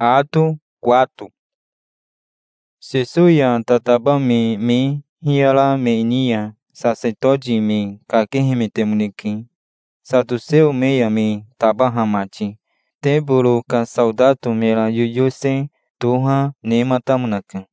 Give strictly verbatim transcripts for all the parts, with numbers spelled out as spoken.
Ato quatro. Sesuia tataba me me hiala me nia sacerdote me kakehime temuniki. Saduceu meia me tabahamati. Teburo ka saudatu mera yuyuse tuha nematamunaka.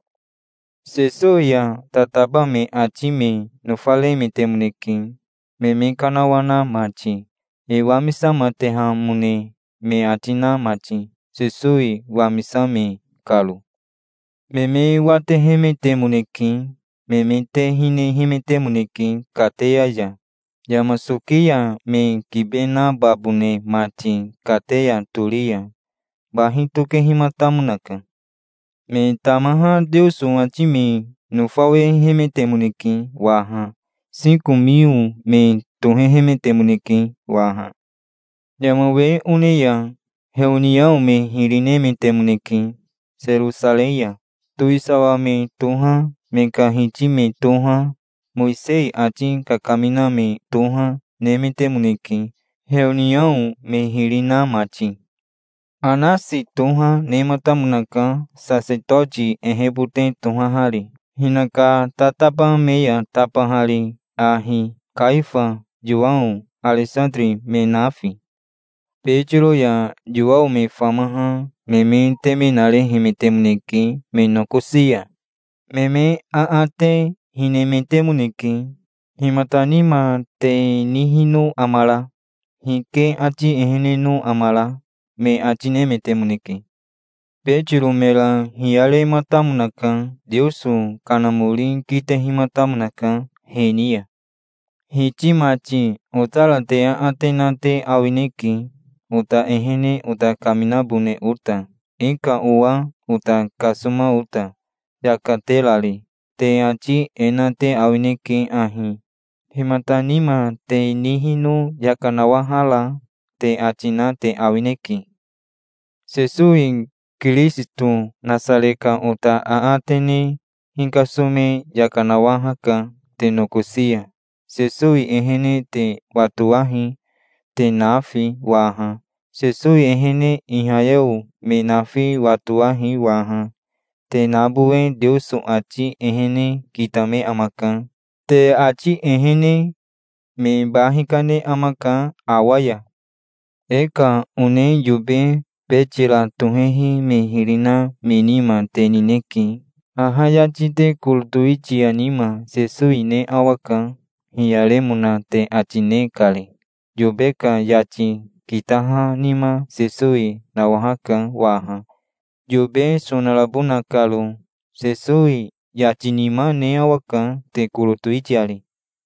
Sesuia tataba me ati me nufale me temuniki. Me me kanawana mati. Ewamisa mateha mune me atina mati. Sesui wamisame kalu. Meme wate heme temuneki, meme te hine hime temuneki kateya ya. Yamasukia me kibena babune mati kateya tulia. Bahituke himatamunaka. Me tamaha deusu ati me nufawe heme temuneki waha. Cinco mil me tuhe heme temuneki waha. Yamawe uneya. Reunião me hirine me temuneki, Jerusalém, tuisawa me tuha, me kahiti me tuha, Moisés ati kakamina me tuha, ne me temuneki, reunião me hirina mati. Anasi tuha ne matamunaka, sacerdote enrebute tuha hari, hinaka tatapa meia tapa hari, ahi, Caifa, João, Alexandre menafi. Pedro ya João me famaha, meme teme nare hime temuneki, me nokosia. Meme aate hine me temuneki, himatanima te nihinu amala, hike ati ehenenu amala, me atine me temuneki. Pedro mela hiale matamunaka, Deusu kanamuri kite himatamunaka, henia. Hichimati utala te aatena te awineki, uta ehene uta kamina bune uta. Inka uwa uta kasuma uta. Yakatelali. Te achi ena te awineki ahi. Himatanima te nihinu yakanawahala. Te achina te awineki. Sesui Kristu nasaleka uta aatene. Hinkasume yakanawahaka te nokusia. Sesui ehene te watuahi. Te nafi waha. Sesui ehene ihayeu me nafi watuahi waha. Te nabue deusu achi ehene kitame amaka. Te achi ehene me bahikane amaka awaya. Eka une yube pechila tuhehi me hirina menima te nineki. Ahayachi te kultuichi anima sesui ne awaka. Hiyalemuna te achine kale. Yubeka yachi kitaha nima sesui nawahaka waha. Yube sonalabuna kalu sesui yachi nima ne awaka te kurutuichiali.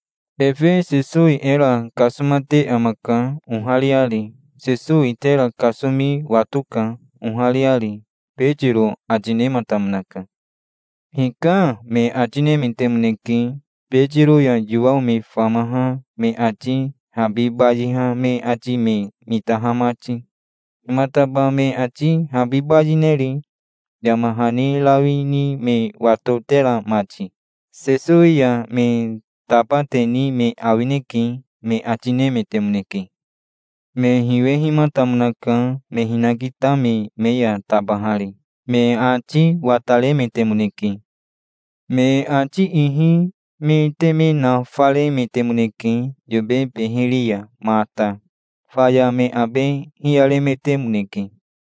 Efe sesui era kasumate amaka unhaliali. Sesui tera kasumi watuka unhaliali. Pedro achine matamunaka. Hika me achine mentemuneki. Pedro ya João me famaha me achi. Habibajiha me achi me mitahamachi. Mataba me achi habibajineri. Yamahani lawini me watotela machi. Sesui ya me tapateni me awineki me achine me temuneki. Me hiwehi matamunaka me hinagita me meya tabahari. Me achi watale me temuneki. Me achi ihi. Me teme na fale me temuneki, yube pehilia mata. Faya me abe hiale me temuneki.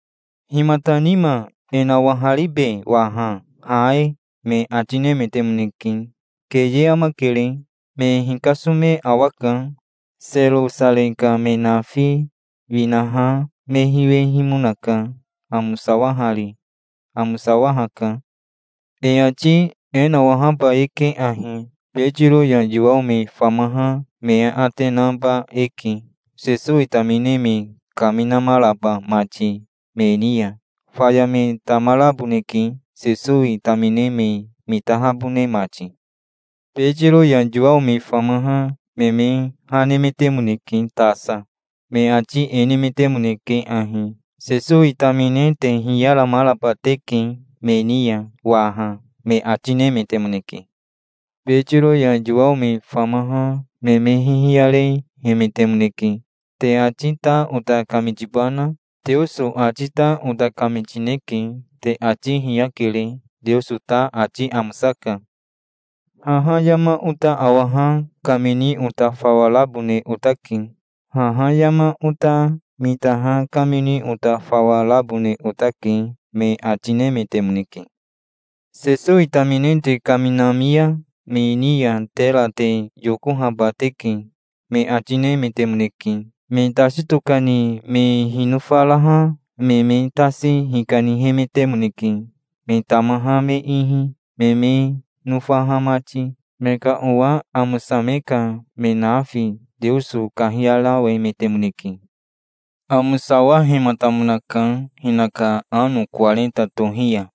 Himatanima enawahalibe waha. Hae me achine me temuneki. Keye amakele me hinkasume awaka. Jerusalenka me nafi vinaha me hiwe himunaka. Amusawahali. Amusawahaka. E achi enawahaba eke ahi. Pedro ya João me famaha me atenamba eki. Sesui tamine me kamina malaba machi me nia. Faya me tamalabuneki. Sesui tamine me mitahabune machi. Pedro ya João me famaha me me hane me temuneki tasa. Me achi ene me temuneki ahi. Sesui tamine te hiyala malaba teki me nia waha. Me achine me temuneki. Pedro ya João me famaha me me hihiale heme temuneki. Te achita uta kamijibana Deusu acita uta kamichineki te aci hiyakili. Deusu ta aci amsaka. Hahayama uta awaha kamini uta fawalabune utaki. Hahayama uta mitaha kamini uta fawalabune utaki me acine metemuniki. Sesu itaminente kaminamia me inia tela te yokuha bateki me acine metemuniki. Me tasitukani me hinufalaha me me tasi hikani hemetemuniki. Me tamaha me ihi me me nufahamachi. Meka uwa amusameka me nafi Deusu kahiala we metemuniki. Amusawa himatamunaka hinaka anu quarenta tohia.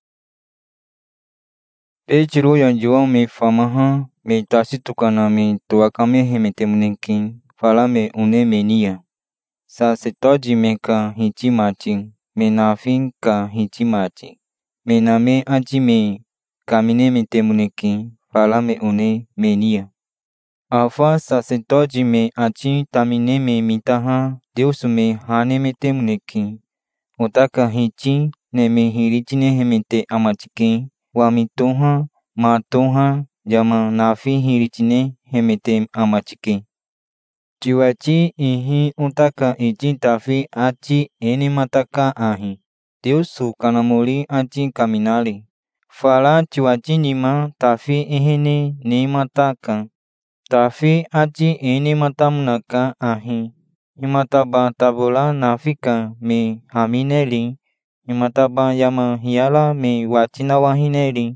Petro ya João me famaha me tasitukana me tuakame hemetemuniki. Fala me une menia. Sacerdote meka hichimachi me nafi ka hichimachi. Me name achi me kamine metemuniki. Fala me une menia. Afa sacerdote me achi tamine me mitaha Deusu me hane metemuniki. Otaka hichi ne me hirichine hemete amachiki. Wamitoha matoha yama nafi hirichine hemete amachiki. Chiwachi ihi utaka ichi tafi achi eni mataka ahi. Deusu kanamuri achi kaminali. Fala chiwachi nima tafi ihene ni mataka. Tafi achi eni matamunaka ahi. Himataba tabula nafika me hamineli. Himataba yama hiala me wachinawahineli.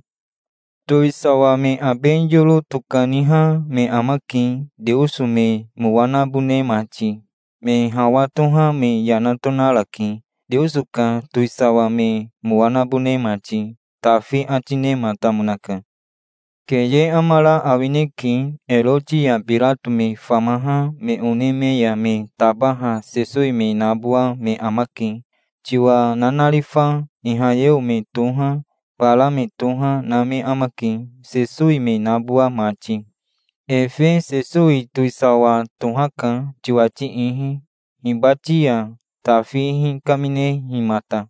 Tuisawa me abenjulu tukaniha me amaki. Deusu me muwanabune machi. Me hawatuha me yanatonalaki. Deusu ka tuisawa me muwanabune machi. Tafi achine matamunaka. Keye amala awineki elochi ya Pilato me famaha me uneme ya me tabaha sesui me nabua me amaki. Chiwa nanalifa ihayeu me toha. Pala me toha na me amaki. Sesui me nabua machi. Efe sesui tuisawa tohaka chiwachi ihi. Hibachi ya tafi hi kamine himata.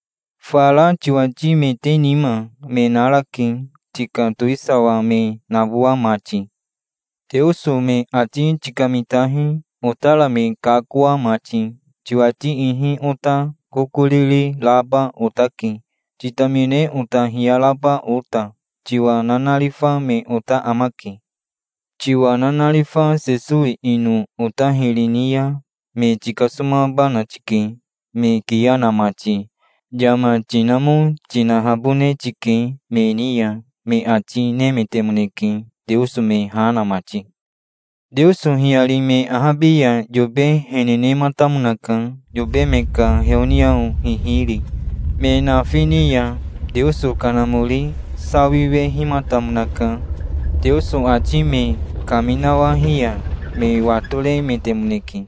Fala chiwachi me tenima me nalaki. Chika tuisawa me nabua machi. Deusu me achi chikamitahi. Otala me kakua machi. Chiwachi ihi ota kukulili laba otaki. Chitamine uta hialaba ota. Chiwa nanalifa me ota amaki. Chiwa nanalifa sesui inu uta hilinia me chikasuma bana chiki. Me kiana machi. Jama chinamu chinahabune chiki me nia. Me achi ne metemuniki. Deusu me hana machi. Deusu hiali me ahabia yobe henene matamunaka. Yobe meka heoniau hihiri. Me nafinia Deusu kanamuri sawiwe himatamunaka. Deusu achi me kaminawahia me watule metemuniki.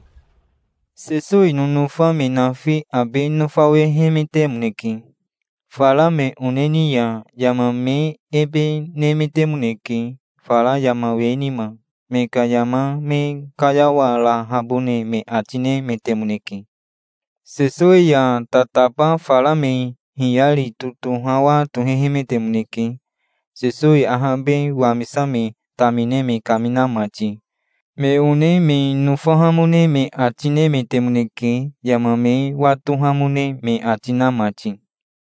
Sesui nunufa me nafi abe nufawe hemetemuniki. Fala me unenia yama me ebe ne metemuniki. Fala yama wenima. Me kayama me kayawa la habune me achine metemuniki. Sesui ya tatapa fala me hiyali tutuhawa tuhehe metemuniki. Sesui ahabe wamisame tamine me kamina machi. Me une me nufahamune me achine metemuniki. Yama me watuhamune me achina machi.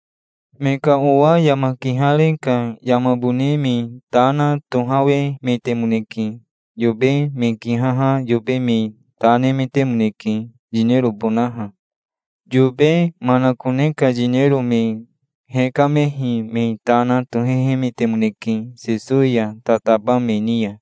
Meka owa yama kihale ka yama bune me tana tuhawe metemuniki. Yobe me kihaha yobe me tane metemuniki. Dinero bonaha. Yobe manakune ka dinero me hekamehi me tana tuhehe metemuniki. Sesuya tataba me nia.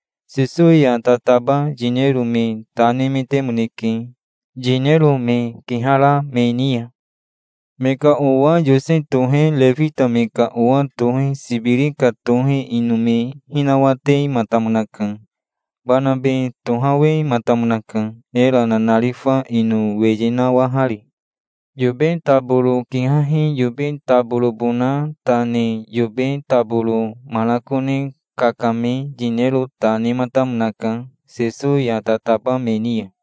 Sesuya tataba dinero me tane metemuniki. Dinero me kihala me nia. Meka owa yose tohe levita meka owa tohe sibirika tohe inume hinawate matamunaka. Banabe tohawe matamunaka. Era nanalifa inu wejena wahali. Yobe tabulu kihahi yobe tabulu bona tane yobe tabulu malakone kakame dinero tane matamunaka. Sesu ya tataba menia.